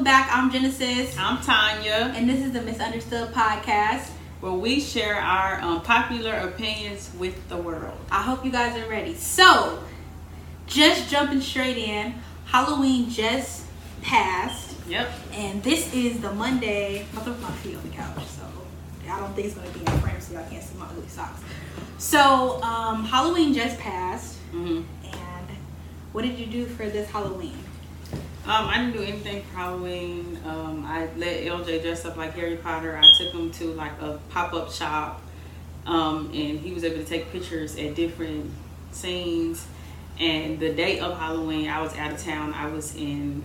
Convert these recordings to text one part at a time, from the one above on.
back. I'm Genesis. I'm Tanya. And this is the Misunderstood Podcast, where we share our unpopular opinions with the world. I hope you guys are ready. So, just jumping straight in, Halloween just passed. Yep. And this is the Monday. I'm going to put my feet on the couch, so I don't think it's going to be in frame so y'all can't see my ugly socks. So, Halloween just passed. Mm-hmm. And what did you do for this Halloween? I didn't do anything for Halloween. I let LJ dress up like Harry Potter. I took him to like a pop-up shop, and he was able to take pictures at different scenes. And the day of Halloween, I was out of town. I was in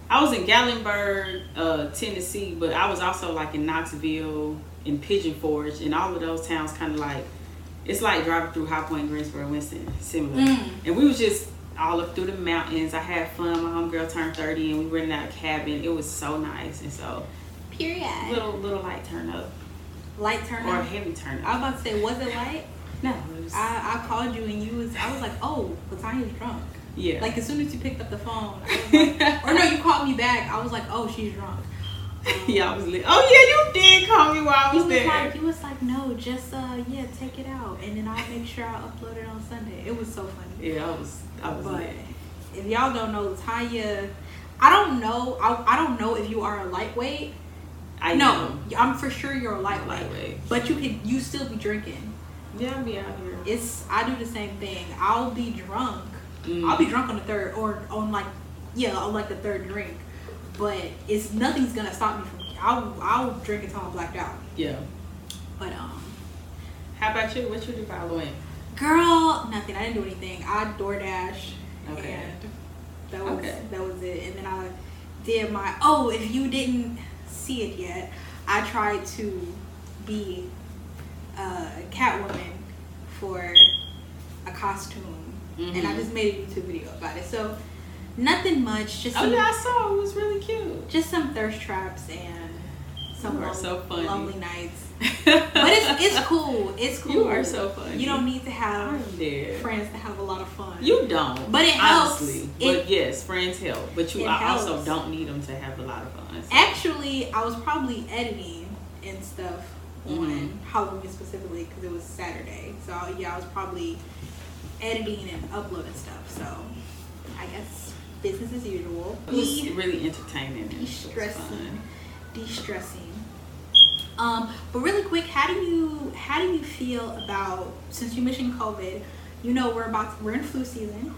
Gatlinburg, Tennessee, but I was also like in Knoxville, in Pigeon Forge, and all of those towns kind of like, it's like driving through High Point, Greensboro, Winston, similar. And we was just all up through the mountains. I had fun. My homegirl turned 30 and we rented out a cabin. It was so nice. And so, period. Little light turn up. Light turn or up? Or heavy turn up. I was about to say, was it light? No. It was, I called you and I was like, oh, Latanya's drunk. Yeah. Like as soon as you picked up the phone, I was like, or no, you called me back. I was like, oh, she's drunk. Yeah, I was lit. Oh yeah, you did call me while I was there. He was like, no, just take it out, and then I'll make sure I upload it on Sunday. It was so funny. Yeah, I was but lit. If y'all don't know, Tanya, I don't know if you are a lightweight. I'm for sure you're a lightweight. But you still be drinking. Yeah, I'll be out here. I do the same thing. I'll be drunk. I'll be drunk on the third or on the third drink. But nothing's gonna stop me from. I'll drink until I'm blacked out. Yeah. But how about you? What you do for Halloween? Girl, nothing. I didn't do anything. I DoorDash. Okay. And that was it. And then I did my. Oh, if you didn't see it yet, I tried to be Catwoman for a costume, and I just made a YouTube video about it. So. Nothing much. Just I saw. It was really cute. Just some thirst traps and some lovely nights. But it's cool. It's cool. You are so funny. You don't need to have friends to have a lot of fun. You don't. But it helps. Honestly. But yes, friends help. But you also don't need them to have a lot of fun. So. Actually, I was probably editing and stuff on Halloween specifically because it was Saturday. So yeah, I was probably editing and uploading stuff. So I guess. Business as usual. It was really entertaining. De-stressing. But really quick, how do you feel about, since you mentioned COVID? You know we're in flu season.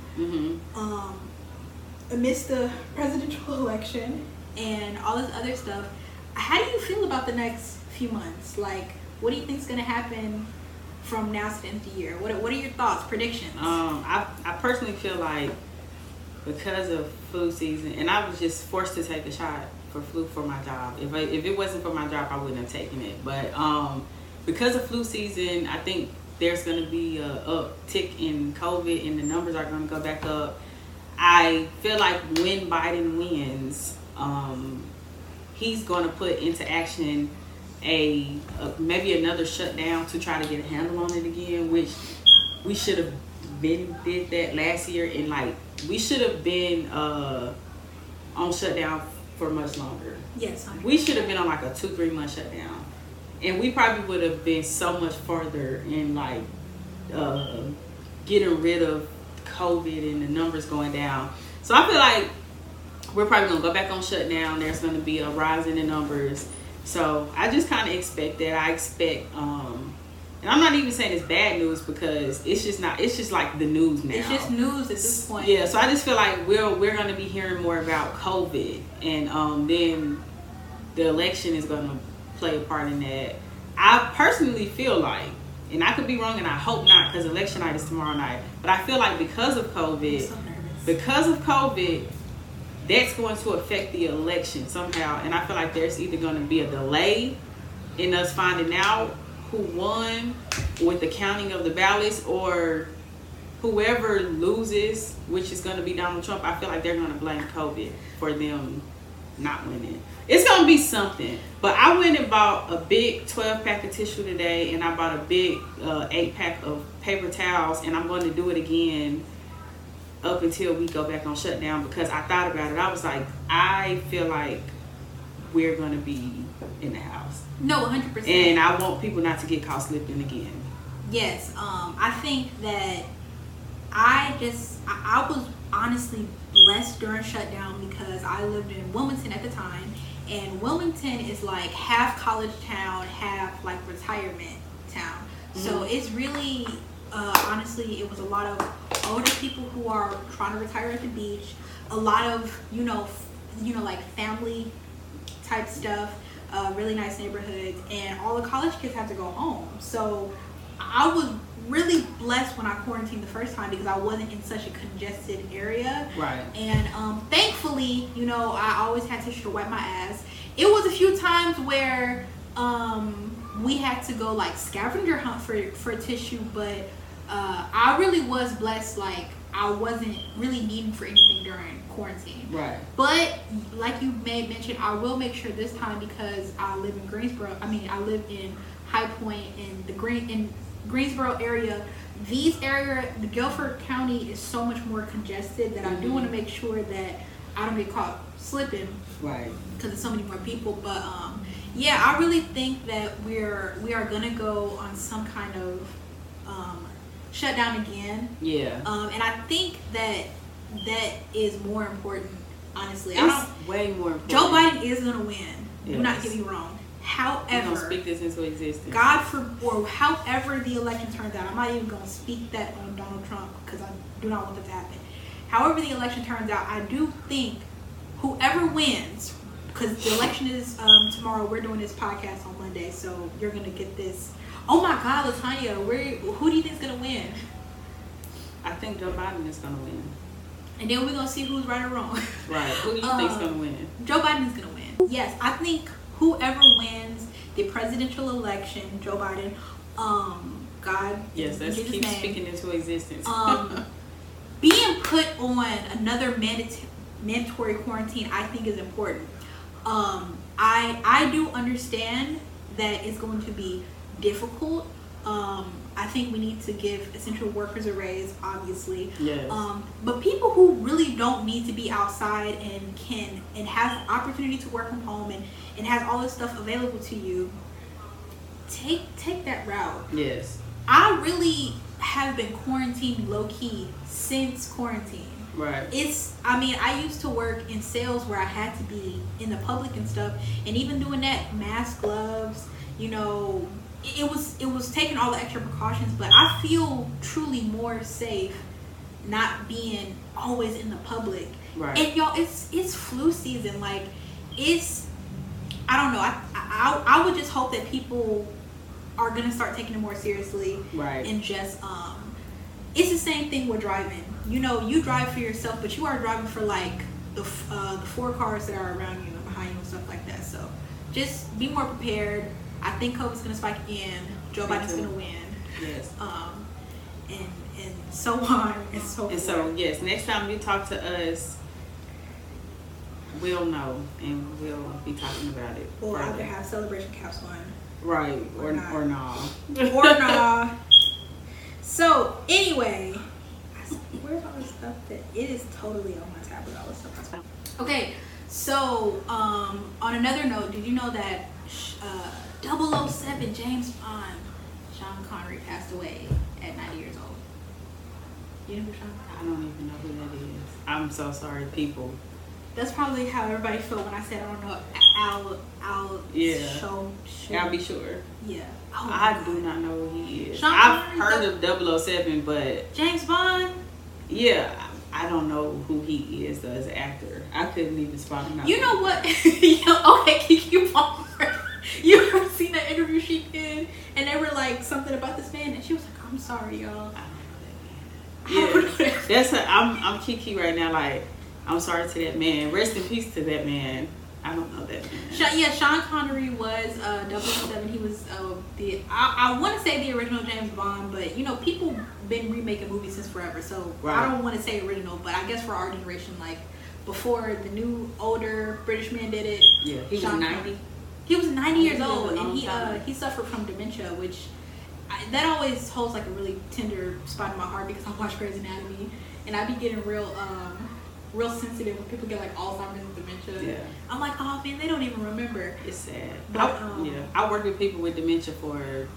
Amidst the presidential election and all this other stuff, how do you feel about the next few months? Like, what do you think is going to happen from now to the end of the year? What are your thoughts, predictions? I personally feel like. Because of flu season, and I was just forced to take a shot for flu for my job. If it wasn't for my job, I wouldn't have taken it. But because of flu season, I think there's going to be a uptick in COVID, and the numbers are going to go back up. I feel like when Biden wins, he's going to put into action maybe another shutdown to try to get a handle on it again, which we should have did that last year, and we should have been on shutdown for much longer. Yes. We should have been on like a 2-3 month shutdown, and we probably would have been so much further in getting rid of COVID and the numbers going down. So I feel like we're probably gonna go back on shutdown. There's gonna be a rise in the numbers. So I just kind of expect that. I expect and I'm not even saying it's bad news because it's just like the news now. It's just news at this point. Yeah, so I just feel like we're going to be hearing more about COVID, and then the election is going to play a part in that. I personally feel like, and I could be wrong, and I hope not because election night is tomorrow night, but I feel like because of COVID, that's going to affect the election somehow, and I feel like there's either going to be a delay in us finding out who won with the counting of the ballots, or whoever loses, which is going to be Donald Trump. I feel like they're going to blame COVID for them not winning. It's going to be something. But I went and bought a big 12-pack of tissue today, and I bought a big 8-pack of paper towels, and I'm going to do it again up until we go back on shutdown, because I thought about it. I was like, I feel like we're going to be in the house. No, 100%. And I want people not to get caught slipping again. Yes. I think that I was honestly blessed during shutdown because I lived in Wilmington at the time. And Wilmington is like half college town, half like retirement town. Mm-hmm. So it's really, honestly, it was a lot of older people who are trying to retire at the beach. A lot of, like family type stuff, really nice neighborhoods, and all the college kids have to go home. So I was really blessed when I quarantined the first time because I wasn't in such a congested area. Right. And thankfully, I always had tissue to wipe my ass. It was a few times where we had to go like scavenger hunt for tissue, but I really was blessed. Like I wasn't really needing for anything during quarantine. Right. But like you may mention, I will make sure this time because I live in Greensboro. I live in High Point in Greensboro area. The Guilford County is so much more congested that I do want to make sure that I don't get caught slipping. Right. Because there's so many more people. But yeah, I really think that we are gonna go on some kind of shutdown again. Yeah. And I think that is more important. Honestly, it's way more important. Joe Biden is gonna win. Yes. Do not get me wrong. However, gonna speak this into existence. or however the election turns out, I'm not even gonna speak that on Donald Trump because I do not want that to happen. However the election turns out, I do think whoever wins, because the election is tomorrow. We're doing this podcast on Monday, so you're gonna get this. Oh my God, Latanya, who do you think is gonna win? I think Joe Biden is gonna win. And then we're gonna see who's right or wrong. Right. Who do you think is gonna win? Joe Biden is gonna win. Yes, I think whoever wins the presidential election, Joe Biden, God. Yes, let's keep speaking into existence. Being put on another mandatory quarantine, I think is important. I do understand that it's going to be difficult. I think we need to give essential workers a raise, obviously. Yes. But people who really don't need to be outside and have opportunity to work from home and has all this stuff available to you, take that route. Yes. I really have been quarantined low-key since quarantine. Right. I used to work in sales where I had to be in the public and stuff, and even doing that, mask, gloves, it was taking all the extra precautions, but I feel truly more safe not being always in the public. Right. And y'all, it's flu season. Like, I don't know. I would just hope that people are gonna start taking it more seriously. Right. And just it's the same thing with driving. You drive for yourself, but you are driving for like the 4 cars that are around you and behind you and stuff like that. So just be more prepared. I think COVID's gonna spike again. Joe Biden's gonna win. Yes. And so on and so forth. And so yes, next time you talk to us, we'll know and we'll be talking about it. Or either have celebration caps on. Right. Or nah. Or nah. So anyway, where's all this stuff that it is totally on my tablet? All this stuff. Okay. So on another note, did you know that 007 James Bond, Sean Connery, passed away at 90 years old? You know who Sean Connery is? I don't even know who that is. I'm so sorry, people. That's probably how everybody felt when I said I don't know. I'll be sure. Yeah. Oh, I do not know who he is. Sean I've Connery, heard of 007, but James Bond. Yeah, I don't know who he is though, as an actor. I couldn't even spot him out. You know what? Okay, Kiki Palmer. You ever seen that interview she did? And they were like something about this man, and she was like, "I'm sorry, y'all. I don't know that man." Yeah, that's I'm Kiki right now. Like, I'm sorry to that man. Rest in peace to that man. I don't know that man. Sean Connery was 007. He was I want to say the original James Bond, but people been remaking movies since forever, so right. I don't want to say original, but I guess for our generation, like before the new older British man did it. Yeah, he was 90. He was 90 years old, and he suffered from dementia, which that always holds like a really tender spot in my heart because I watch Grey's Anatomy, and I be getting real real sensitive when people get like Alzheimer's and dementia. Yeah. I'm like, oh man, they don't even remember. It's sad. But, I worked with people with dementia for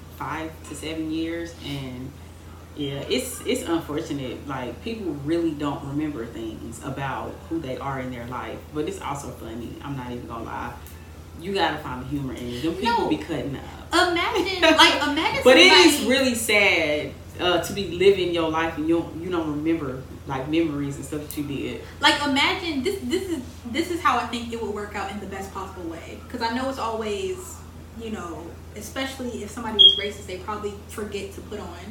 5 to 7 years, and yeah, it's unfortunate. Like, people really don't remember things about who they are in their life, but it's also funny. I'm not even gonna lie. You gotta find the humor in it. Them people be cutting up. Imagine. But it is really sad to be living your life and you don't remember like memories and stuff that you did. Like, imagine this is how I think it would work out in the best possible way. Because I know it's always, you know, especially if somebody is racist, they probably forget to put on.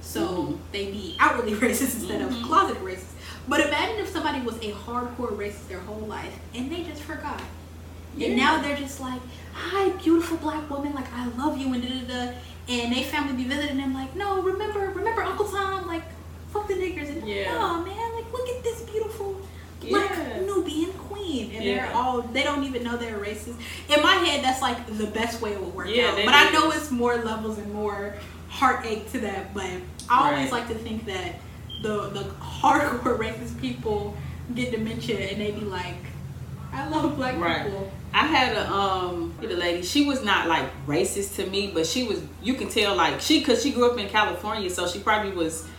So they be outwardly racist instead of closeted racist. But imagine if somebody was a hardcore racist their whole life and they just forgot. And now they're just like, hi, beautiful black woman, like, I love you, and da-da-da. And they family be visiting them like, no, remember Uncle Tom, like, fuck the niggers. And oh man, like, look at this beautiful black Nubian queen. And they don't even know they're racist. In my head, that's like the best way it would work out. But I know it's more levels and more heartache to that. But I always like to think that the hardcore racist people get dementia and they be like, I love black people. I had a lady. She was not like racist to me, but she was. You can tell like because she grew up in California, so she probably was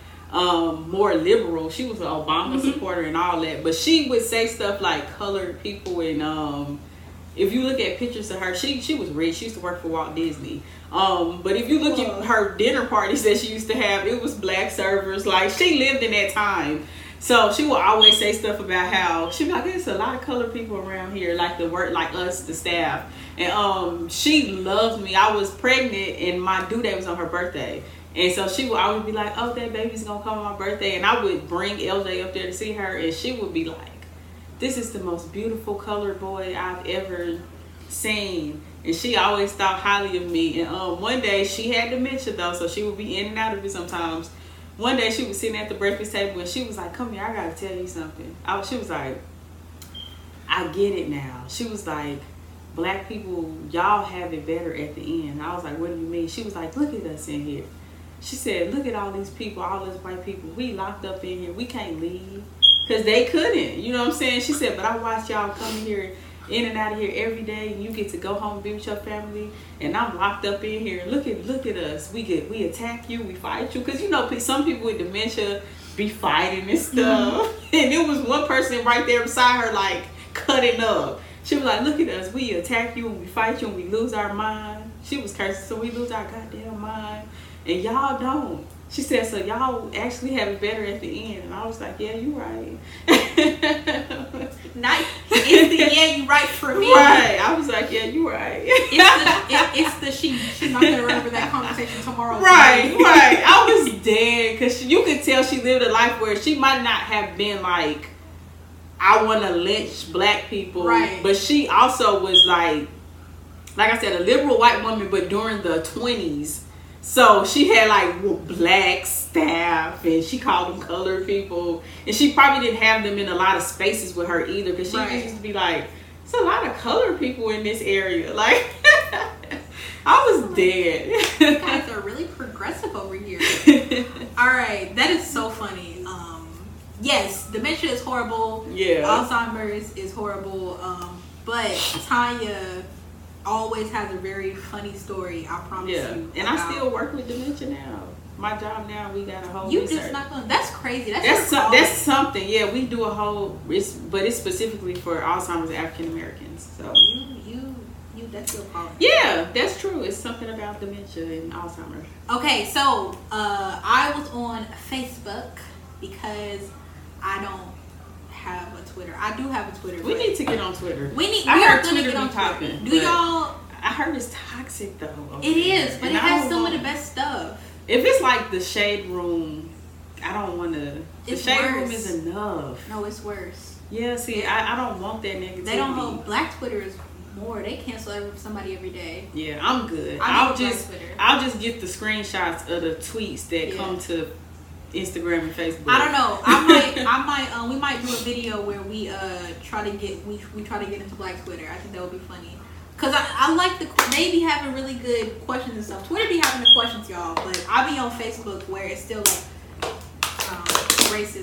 more liberal. She was an Obama supporter and all that, but she would say stuff like colored people and if you look at pictures of her, she was rich. She used to work for Walt Disney. But if you look at her dinner parties that she used to have, it was black servers. Like, she lived in that time. So she will always say stuff about how she'd be like, there's a lot of colored people around here, like the work, like us, the staff. And she loved me. I was pregnant and my due date was on her birthday. And so she would always be like, oh, that baby's gonna come on my birthday. And I would bring LJ up there to see her, and she would be like, this is the most beautiful colored boy I've ever seen. And she always thought highly of me. And one day she had dementia though, so she would be in and out of it sometimes. One day she was sitting at the breakfast table and she was like, come here, I gotta tell you something. She was like, I get it now. She was like, black people, y'all have it better at the end. I was like, what do you mean? She was like, look at us in here. She said, look at all these people, all these white people. We locked up in here. We can't leave. Because they couldn't. You know what I'm saying? She said, but I watch y'all coming here in and out of here every day, and you get to go home and be with your family, and I'm locked up in here. Look at us. We attack you, we fight you, because you know some people with dementia be fighting and stuff. And there was one person right there beside her like cutting up. She was like, look at us, we attack you and we fight you and we lose our mind. She was cursing, so we lose our goddamn mind, and y'all don't. She said, so y'all actually have it better at the end. And I was like, yeah, you right. Nice. It's the yeah, you right for me. Right. I was like, yeah, you right. It's the she's not gonna remember that conversation tomorrow. Right. I was dead because you could tell she lived a life where she might not have been like, I want to lynch black people. Right. But she also was like I said, a liberal white woman, but during the 20s. So she had like black staff, and she called them colored people, and she probably didn't have them in a lot of spaces with her either, because she used to be like, there's a lot of colored people in this area. Like, I was dead. You guys are really progressive over here. All right, that is so funny. Yes, dementia is horrible. Yeah. Alzheimer's is horrible. But Tanya always has a very funny story, I promise you. And I still work with dementia now. My job now, we got a whole You research. just not gonna, that's crazy. That's something. Yeah, we do a whole, but it's specifically for Alzheimer's and African Americans. So you that's your calling. Yeah, that's true. It's something about dementia and Alzheimer's. Okay, so I was on Facebook because I don't have a Twitter. I do have a Twitter. We need to get on Twitter. We are gonna get on Twitter. Do y'all? I heard it's toxic though. It is, but it has some of the best stuff. If it's like the shade room, I don't want to. The shade worse. room is enough. No, it's worse. Yeah, see, I don't want that negativity. They don't hold Black Twitter is more. They cancel somebody every day. Yeah, I'm good. I'll just get the screenshots of the tweets that come to Instagram and Facebook. I don't know. We might do a video where we try to get into Black Twitter. I think that would be funny. Cause I like they be having really good questions and stuff. Twitter be having the questions, y'all, but I be on Facebook where it's still like racist.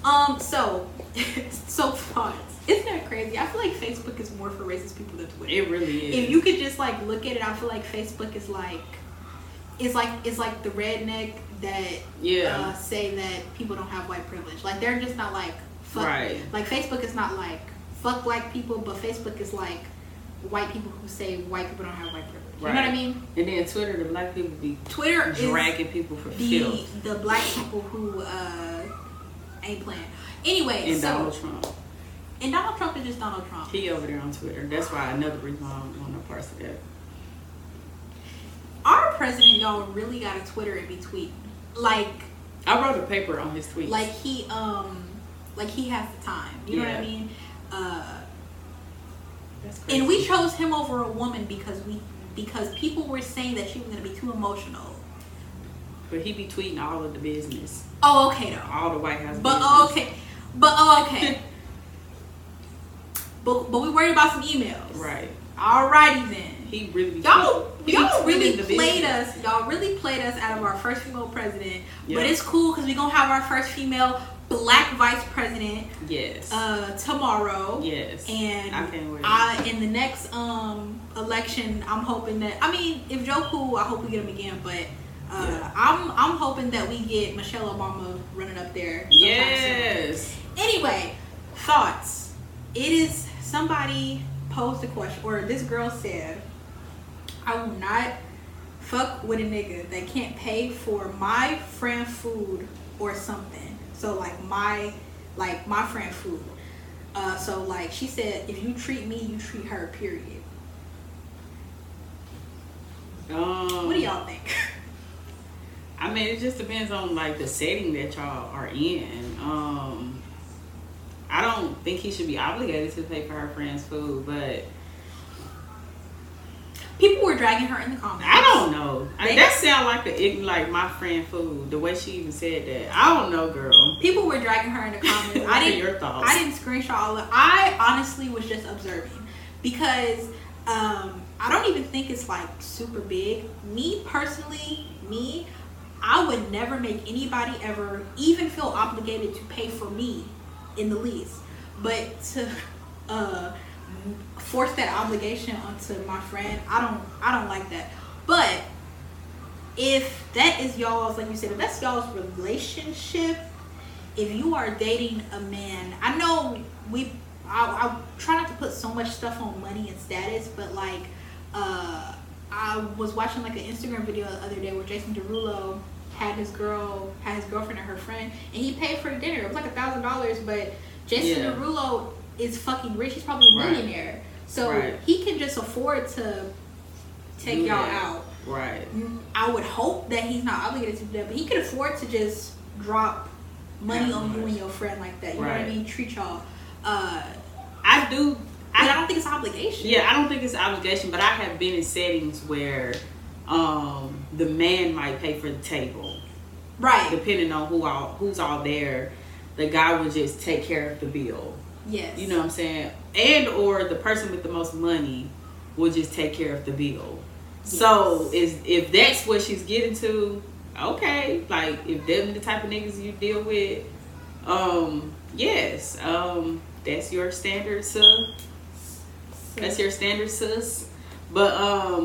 So thoughts. Isn't that crazy? I feel like Facebook is more for racist people than Twitter. It really is. If you could just like look at it, I feel like Facebook is like, it's like the redneck that say that people don't have white privilege. Like they're just not like fuck. Right. Like Facebook is not like fuck black people, but Facebook is like white people who say white people don't have white privilege. You know what I mean? And then Twitter, the black people be Twitter dragging people for filth. The black people who ain't playing. Anyway, and Donald Trump. And Donald Trump is just Donald Trump. He over there on Twitter. That's why another reason why I don't want no parts of that. Our president, y'all, really got a Twitter and be tweeting. Like, I wrote a paper on his tweets. Like he has the time. You know what I mean? That's crazy. And we chose him over a woman because people were saying that she was gonna be too emotional. But he be tweeting all of the business. Oh, okay though. All the White House business. Okay. But we worried about some emails. Right. Alrighty then. He really y'all really played us. Y'all really played us out of our first female president. Yep. But it's cool because we're gonna have our first female black vice president. Yes. Tomorrow. Yes. And I can't wait. In the next election, I'm hoping that if Joe cool, I hope we get him again. But I'm hoping that we get Michelle Obama running up there. Yes. Soon. Anyway, thoughts. It is somebody posed a question, or this girl said, I will not fuck with a nigga that can't pay for my friend food or something. So my friend food. So like she said, if you treat me, you treat her, period. What do y'all think? I mean, it just depends on like the setting that y'all are in. I don't think he should be obligated to pay for her friend's food, but people were dragging her in the comments. I don't know. That sound like my friend food. The way she even said that, I don't know, girl. People were dragging her in the comments. What are your thoughts? I didn't screenshot all of it. I honestly was just observing because I don't even think it's like super big. Me personally, I would never make anybody ever even feel obligated to pay for me in the least, but to force that obligation onto my friend, I don't like that. But if that is y'all's, like you said, if that's y'all's relationship, if you are dating a man, I know I try not to put so much stuff on money and status, but like I was watching like an Instagram video the other day where Jason Derulo had his girlfriend and her friend, and he paid for dinner. It was like $1,000, but Jason Derulo is fucking rich. He's probably a millionaire, so he can just afford to take y'all out. Right. I would hope that he's not obligated to do that, but he could afford to just drop money on you and your friend like that. You know what I mean? Treat y'all. I do. But I don't think it's obligation. Yeah, I don't think it's obligation, but I have been in settings where the man might pay for the table, right? Depending on who's all there, the guy would just take care of the bill. Yes, you know what I'm saying, and or the person with the most money will just take care of the bill. Yes. So if that's what she's getting to, okay, like if they're the type of niggas you deal with, yes, that's your standard, sis. That's your standard, sis. But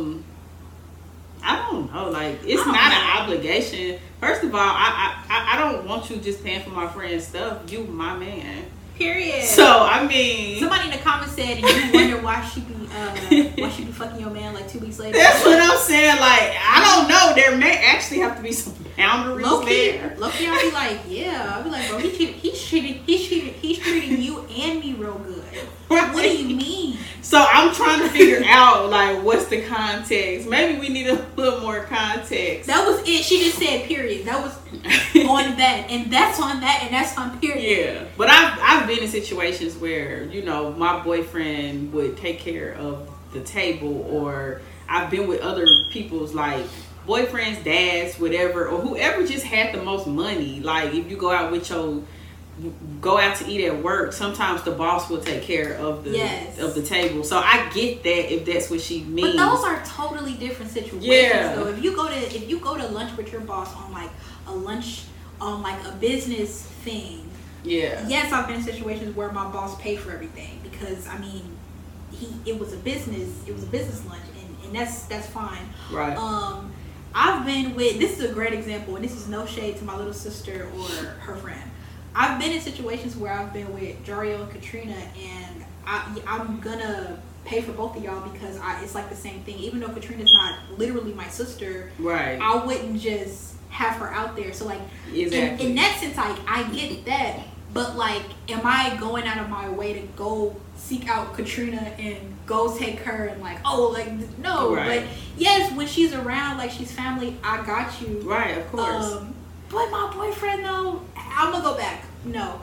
I don't know. Like, it's not an obligation. First of all, I don't want you just paying for my friend's stuff. You my man. Period. So I mean, somebody in the comments said, and you wonder why she be fucking your man like 2 weeks later. That's what I'm saying. Like, I don't know. There may actually have to be some boundaries there. Low-key, I'll be like, yeah. I'll be like, bro, he's treating you and me real good. Right. What do you mean? So I'm trying to figure out like what's the context. Maybe we need a little more context. That was it. She just said period. That was on that, and that's on that, and that's on period. Yeah, but I've been in situations where, you know, my boyfriend would take care of the table, or I've been with other people's like boyfriends, dads, whatever, or whoever just had the most money. Like if you go out to eat at work, sometimes the boss will take care of the table. So I get that if that's what she means. But those are totally different situations. Yeah. Though. If you go to lunch with your boss on like a business thing, Yeah. Yes, I've been in situations where my boss paid for everything because I mean, it was a business lunch, and that's fine. Right. I've been with, this is a great example, and this is no shade to my little sister or her friend. I've been in situations where I've been with Jariel and Katrina, and I'm gonna pay for both of y'all because it's like the same thing. Even though Katrina's not literally my sister, right? I wouldn't just have her out there. So like, exactly. in that sense, I get that. But like, am I going out of my way to go seek out Katrina and go take her and like, oh, like, no. Right. But yes, when she's around, like she's family, I got you. Right, of course. But my boyfriend though, I'm gonna go back. No.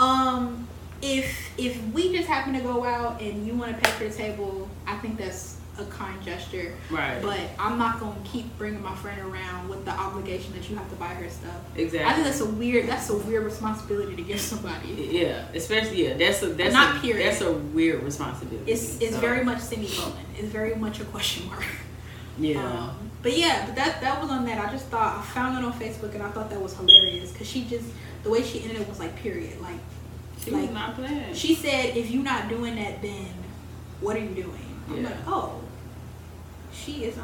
If we just happen to go out and you want to pay for the table, I think that's a kind gesture. Right. But I'm not gonna keep bringing my friend around with the obligation that you have to buy her stuff. Exactly. I think that's a weird responsibility to give somebody. Yeah, especially that's not period. That's a weird responsibility. It's very much semicolon. It's very much a question mark. Yeah. But that was on that. I just thought, I found it on Facebook and I thought that was hilarious because the way she ended it was like period. Like she was not playing. She said, if you're not doing that, then what are you doing? I'm like, oh, she is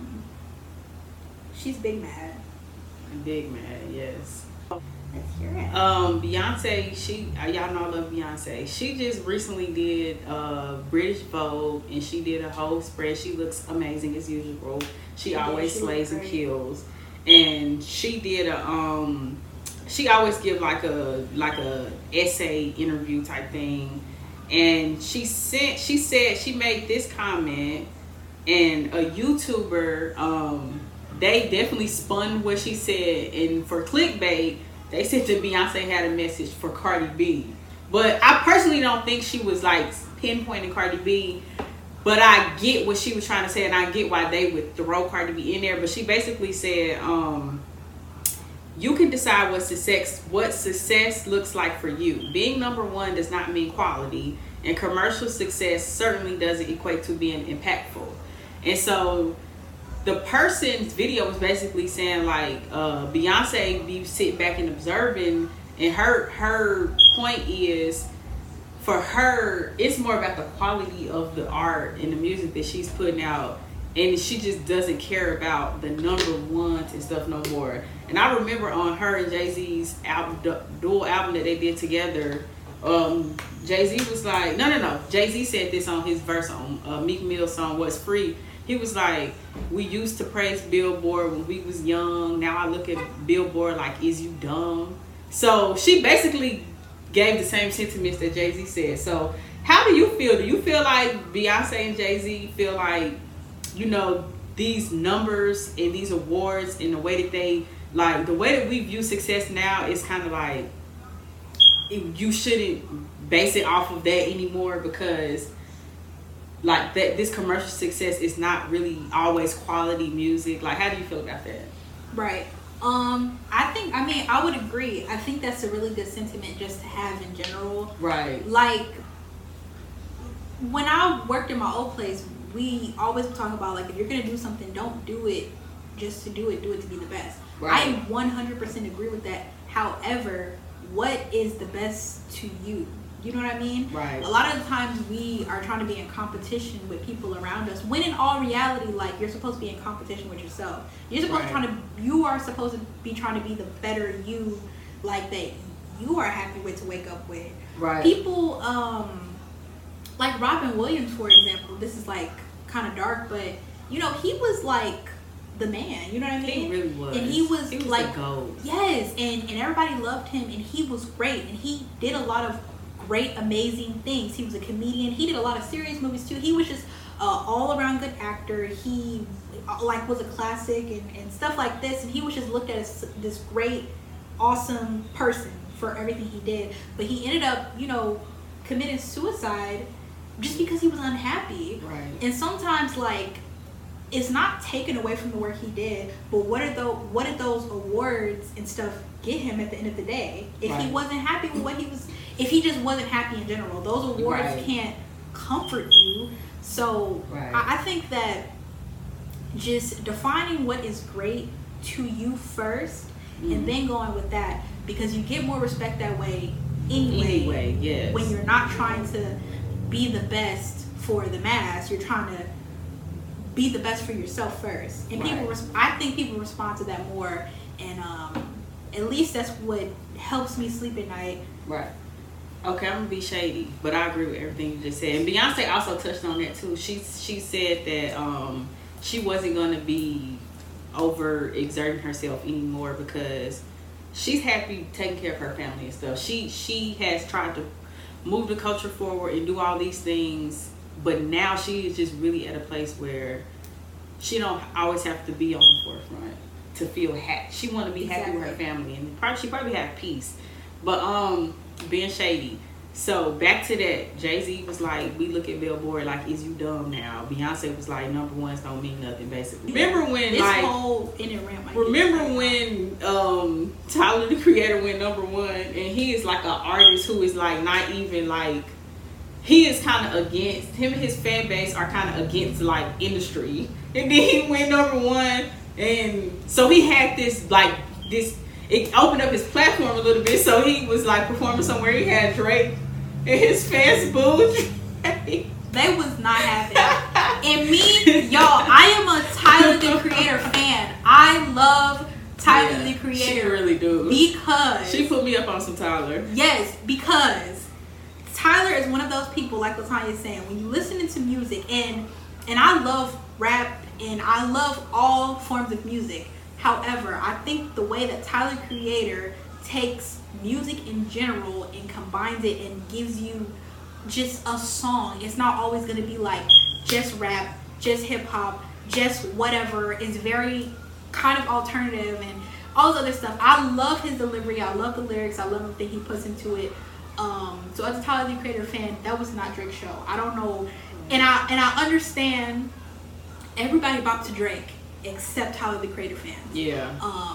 she's big mad. Big mad, yes. Let's hear it. Beyonce, y'all know I love Beyonce. She just recently did British Vogue, and she did a whole spread. She looks amazing as usual. She always slays and kills. And she did she always give like a essay interview type thing. And she said she made this comment, and a YouTuber, they definitely spun what she said, and for clickbait, they said that Beyonce had a message for Cardi B. But I personally don't think she was like pinpointing Cardi B, but I get what she was trying to say, and I get why they would throw Cardi B in there. But she basically said, you can decide what success looks like for you. Being number one does not mean quality, and commercial success certainly doesn't equate to being impactful. And so the person's video was basically saying like, Beyonce be sitting back and observing, and her point is, for her, it's more about the quality of the art and the music that she's putting out. And she just doesn't care about the number ones and stuff no more. And I remember on her and Jay-Z's album, dual album that they did together, Jay-Z was like, no. Jay-Z said this on his verse on Meek Mill's song, What's Free. He was like, we used to praise Billboard when we was young. Now I look at Billboard like, is you dumb? So she basically gave the same sentiments that Jay-Z said. So how do you feel? Do you feel like Beyonce and Jay-Z feel like, you know, these numbers and these awards and the way that they, like, the way that we view success now is kind of like, you shouldn't base it off of that anymore, because like that this commercial success is not really always quality music? Like, how do you feel about that? Right. I would agree. I think that's a really good sentiment just to have in general. Right. Like, when I worked in my old place, we always talk about, like, if you're going to do something, don't do it just to do it to be the best. Right. I 100% agree with that. However, what is the best to you? You know what I mean? Right. A lot of the times we are trying to be in competition with people around us, when in all reality, like, you're supposed to be in competition with yourself. You are supposed to be trying to be the better you, like, that you are happy with to wake up with. Right. People, like Robin Williams, for example, this is like kind of dark, but you know, he was like the man, you know what I mean? He really was. And he was like the GOAT. Yes, and everybody loved him, and he was great, and he did a lot of great, amazing things. He was a comedian. He did a lot of serious movies too. He was just all around good actor. He like was a classic and stuff like this, and he was just looked at as this great, awesome person for everything he did. But he ended up, you know, committing suicide just because he was unhappy. Right. And sometimes, like, it's not taken away from the work he did, but what did those awards and stuff get him at the end of the day? If he wasn't happy with what he was, if he just wasn't happy in general, those awards can't comfort you. So I think that just defining what is great to you first, and then going with that, because you get more respect that way anyway. Yes. When you're not trying to be the best for the mass, you're trying to be the best for yourself first. And people, I think people respond to that more, and at least that's what helps me sleep at night. Right. Okay, I'm gonna be shady, but I agree with everything you just said. And Beyonce also touched on that too. She said that she wasn't gonna be over exerting herself anymore because she's happy taking care of her family and stuff. She has tried to move the culture forward and do all these things, but now she is just really at a place where she don't always have to be on the forefront to feel happy. She want to be happy with her family, and she probably have peace. But being shady. So back to that, Jay-Z was like, we look at Billboard like, is you dumb now? Beyonce was like, number ones don't mean nothing, basically. Remember when this whole rant, remember when Tyler the Creator went number one, and he is like an artist who is like not even like, he is kind of against, him and his fan base are kind of against like industry, and then he went number one, and so he had this like this. It opened up his platform a little bit, so he was like performing somewhere. He had Drake in his fans booth. They was not having it. And me, y'all, I am a Tyler the Creator fan. I love Tyler the Creator. She really do. Because she put me up on some Tyler. Yes, because Tyler is one of those people, like Latanya's saying, when you listen to music, and I love rap and I love all forms of music. However, I think the way that Tyler Creator takes music in general and combines it and gives you just a song, it's not always going to be like just rap, just hip hop, just whatever. It's very kind of alternative and all this other stuff. I love his delivery. I love the lyrics. I love everything he puts into it. So as a Tyler the Creator fan, that was not Drake's show. I don't know, and I understand everybody bopped to Drake except Tyler the Creator fans. Yeah.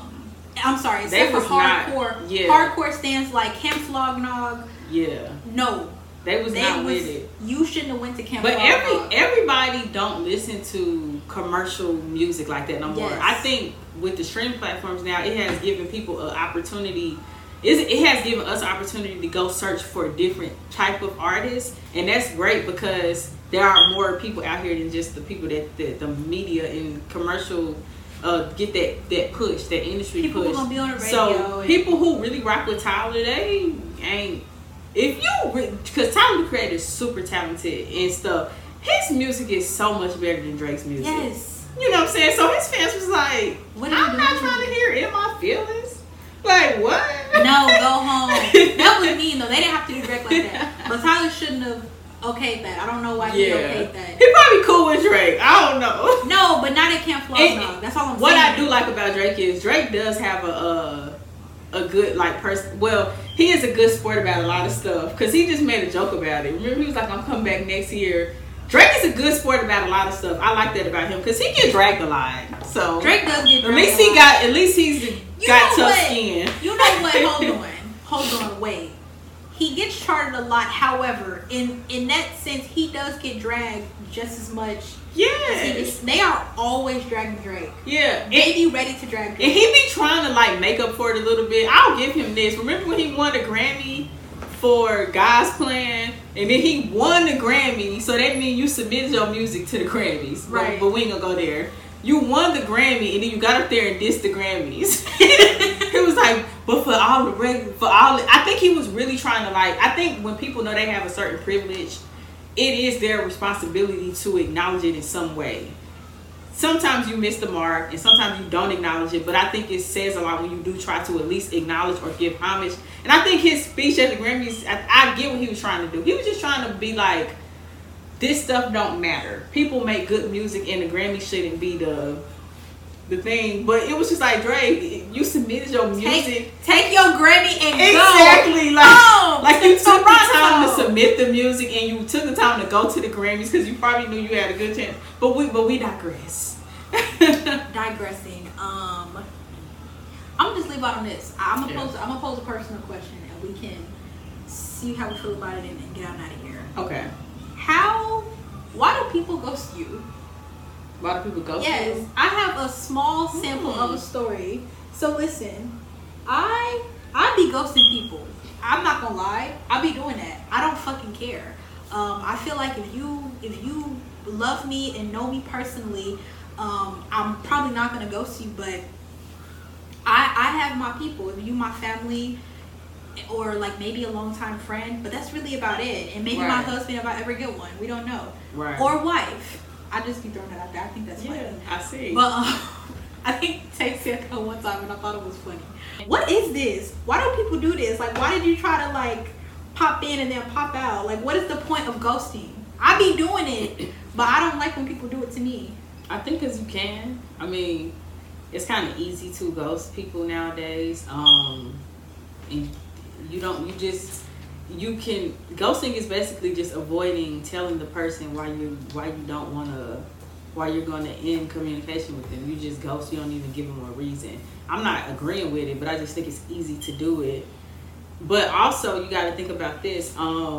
I'm sorry, except for hardcore. Hardcore stands like Camp Flognog. Yeah. No. They was not with it. You shouldn't have went to Camp But Flognog. everybody don't listen to commercial music like that no more. Yes. I think with the streaming platforms now, it has given people an opportunity. It has given us an opportunity to go search for different type of artists, and that's great because there are more people out here than just the people that the media and commercial get that push, that industry people push. People gonna be on the radio. So people who really rock with Tyler, they ain't. If you, because Tyler the Creator is super talented and stuff, his music is so much better than Drake's music. Yes. You know what I'm saying? So his fans was like, I'm not trying to hear In My Feelings. Like, what? No, go home. That was mean, though. They didn't have to do Drake like that. But Tyler shouldn't have okayed that. I don't know why he okayed that. He probably cool with Drake. I don't know. No, but not at Camp Flognog. That's all I'm saying. What I do like about Drake is Drake does have a good, like, person. Well, he is a good sport about a lot of stuff. Because he just made a joke about it. Remember, he was like, I'm coming back next year. Drake is a good sport about a lot of stuff. I like that about him because he get dragged a lot. So Drake does get dragged. At least he's got tough skin. You know what? Hold on, wait. He gets charted a lot. However, in that sense, he does get dragged just as much. Yes. They are always dragging Drake. Yeah. They be ready to drag Drake. And he be trying to like make up for it a little bit. I'll give him this. Remember when he won the Grammy for God's Plan, and then he won the Grammy, so that means you submitted your music to the Grammys. Right. But we ain't gonna go there. You won the Grammy, and then you got up there and dissed the Grammys. He was like, but I think he was really trying to like, I think when people know they have a certain privilege, it is their responsibility to acknowledge it in some way. Sometimes you miss the mark and sometimes you don't acknowledge it, but I think it says a lot when you do try to at least acknowledge or give homage. And I think his speech at the Grammys, I get what he was trying to do. He was just trying to be like, this stuff don't matter. People make good music and the Grammy shouldn't be the thing. But it was just like, Drake, you submitted your music. Take your Grammy and exactly, go. Like you took the time to submit the music and you took the time to go to the Grammys because you probably knew you had a good chance. But we digress. Digressing. I'm gonna just leave out on this. I'm gonna pose a personal question and we can see how we feel about it and get out of here. Okay. Why do people ghost you? Why do people ghost you? Yes, I have a small sample of a story. So listen, I be ghosting people. I'm not gonna lie, I'll be doing that. I don't fucking care. I feel like if you love me and know me personally, I'm probably not gonna ghost you, but I have my people. If you my family, or like maybe a longtime friend, but that's really about it. And maybe my husband if I ever get one. We don't know. Right. Or wife. I just be throwing that out there. I think that's funny. I see. But I think Tay said that one time and I thought it was funny. What is this? Why do people do this? Like, why did you try to like pop in and then pop out? Like, what is the point of ghosting? I be doing it, but I don't like when people do it to me. I think because you can. I mean, it's kind of easy to ghost people nowadays. And you can, ghosting is basically just avoiding telling the person why you're going to end communication with them. You just ghost. You don't even give them a reason. I'm not agreeing with it, but I just think it's easy to do it. But also, you got to think about this.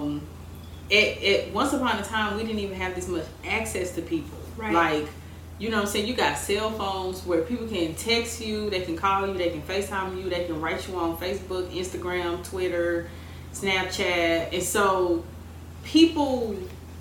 Once upon a time, we didn't even have this much access to people. Right. Like, you know what I'm saying? You got cell phones where people can text you, they can call you, they can FaceTime you, they can write you on Facebook, Instagram, Twitter, Snapchat. And so people,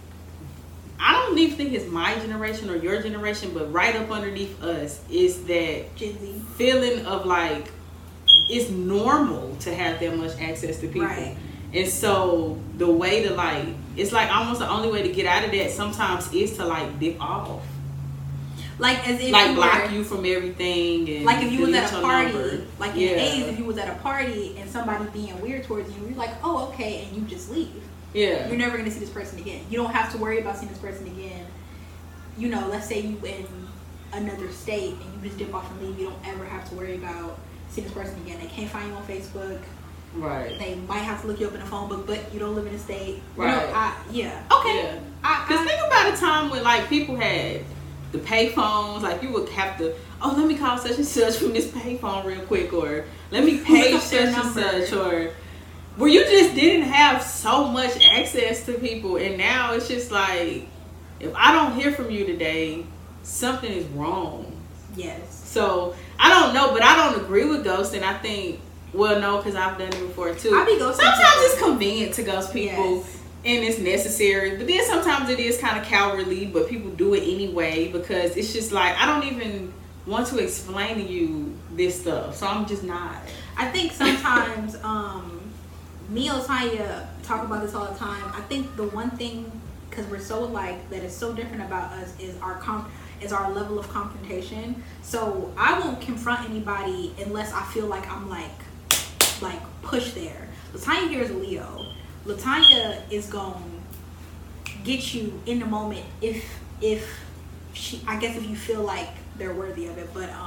I don't even think it's my generation or your generation, but right up underneath us is that Gen Z feeling of like it's normal to have that much access to people. Right. And so the way to like, it's like almost the only way to get out of that sometimes is to like dip off. Like as if like block you from everything, and like if you was at a party, number. like in the 80s, if you was at a party and somebody being weird towards you, you're like, oh okay, and you just leave. Yeah, you're never gonna see this person again. You don't have to worry about seeing this person again. You know, let's say you in another state and you just dip off and leave. You don't ever have to worry about seeing this person again. They can't find you on Facebook. Right. They might have to look you up in a phone book, but you don't live in a state. Right. You know, okay. Because think about a time when like people had the pay phones, like you would have to, oh, let me call such and such from this pay phone real quick, or let me pay such and such, or where you just didn't have so much access to people. And now it's just like, if I don't hear from you today, something is wrong. Yes. So I don't know, but I don't agree with ghosting. I think, well, no, because I've done it before too. I be ghosting. Sometimes it's convenient to ghost people. Yes. And it's necessary, but then sometimes it is kind of cowardly, but people do it anyway because it's just like, I don't even want to explain to you this stuff, so I'm just not. I think sometimes me and Latanya talk about this all the time. I think the one thing, because we're so alike, that is so different about us is our level of confrontation. So I won't confront anybody unless I feel like I'm like pushed there. Latanya here is a Leo. Latanya is gonna get you in the moment if she, I guess if you feel like they're worthy of it. But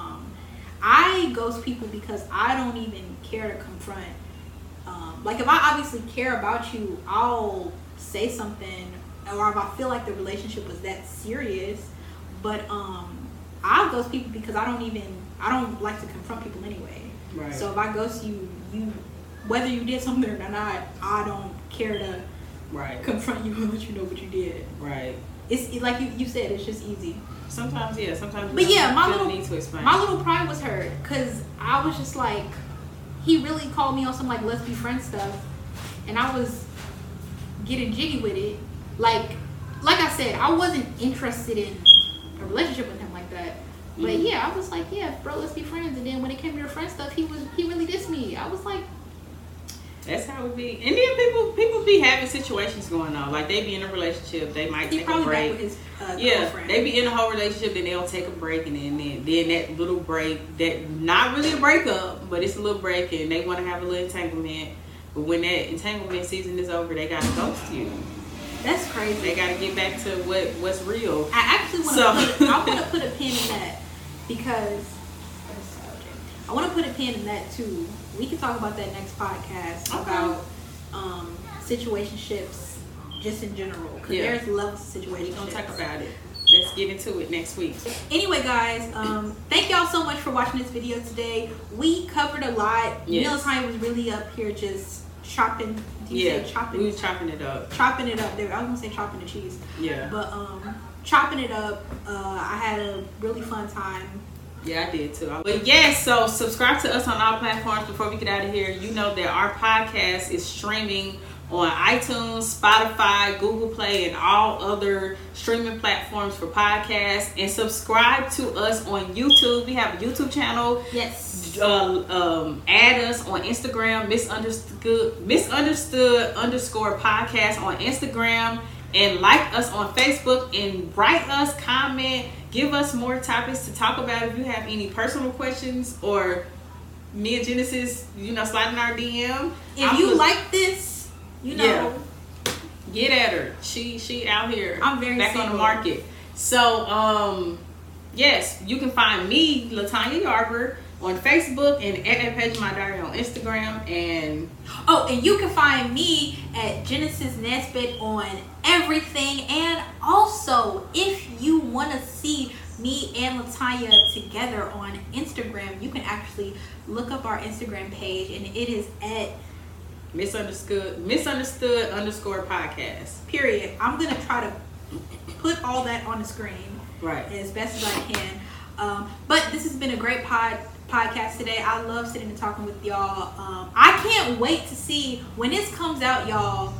I ghost people because I don't even care to confront. Like if I obviously care about you, I'll say something, or if I feel like the relationship was that serious. But I'll ghost people because I don't like to confront people anyway. Right. So if I ghost you, whether you did something or not, I don't care to confront you and let you know what you did. Right. It's like you said, it's just easy. Sometimes, yeah. Sometimes. But yeah, my little pride was hurt because I was just like, he really called me on some like let's be friends stuff, and I was getting jiggy with it. Like I said, I wasn't interested in a relationship with him like that. But yeah, I was like, yeah, bro, let's be friends. And then when it came to your friend stuff, he really dissed me. I was like, that's how it be. And then people be having situations going on. Like they be in a relationship, they might take a break. Back with his girlfriend. They be in a whole relationship, then they'll take a break, and then that little break, that not really a breakup, but it's a little break, and they want to have a little entanglement. But when that entanglement season is over, they gotta ghost you. That's crazy. They gotta get back to what's real. I actually want to put a pin in that because I want to put a pin in that too. We can talk about that next podcast about situationships just in general, because there's levels of situationships. We're gonna talk about it. Let's get into it next week. Anyway, guys, thank y'all so much for watching this video today. We covered a lot. Yes. Latanya was really up here just chopping. Say chopping? We was chopping it up. Chopping it up. There, I was gonna say chopping the cheese. Yeah. But chopping it up. I had a really fun time. Yeah, I did too. But yes, so subscribe to us on all platforms. Before we get out of here, you know that our podcast is streaming on iTunes, Spotify, Google Play, and all other streaming platforms for podcasts. And subscribe to us on YouTube. We have a YouTube channel. Yes. Add us on Instagram, misunderstood _ podcast on Instagram. And like us on Facebook and write us, comment, give us more topics to talk about. If you have any personal questions or me and Genesis, slide in our DM. If you like this, get at her. She out here. I'm very back single. On the market. So yes, you can find me, Latanya Yarber, on Facebook and at Page My Diary on Instagram. And you can find me at Genesis Nesbitt on everything. And also, if you want to see me and Latanya together on Instagram, you can actually look up our Instagram page, and it is at misunderstood _ podcast. Period. I'm gonna try to put all that on the screen, right, as best as I can. But this has been a great podcast today. I love sitting and talking with y'all. I can't wait to see when this comes out, y'all.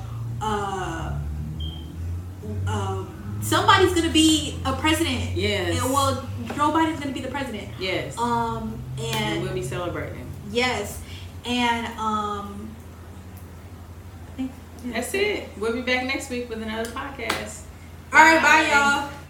Somebody's gonna be a president. Yes. Well, Joe Biden's gonna be the president. Yes. And we'll be celebrating. Yes. And I think that's it. We'll be back next week with another podcast. All right, bye y'all.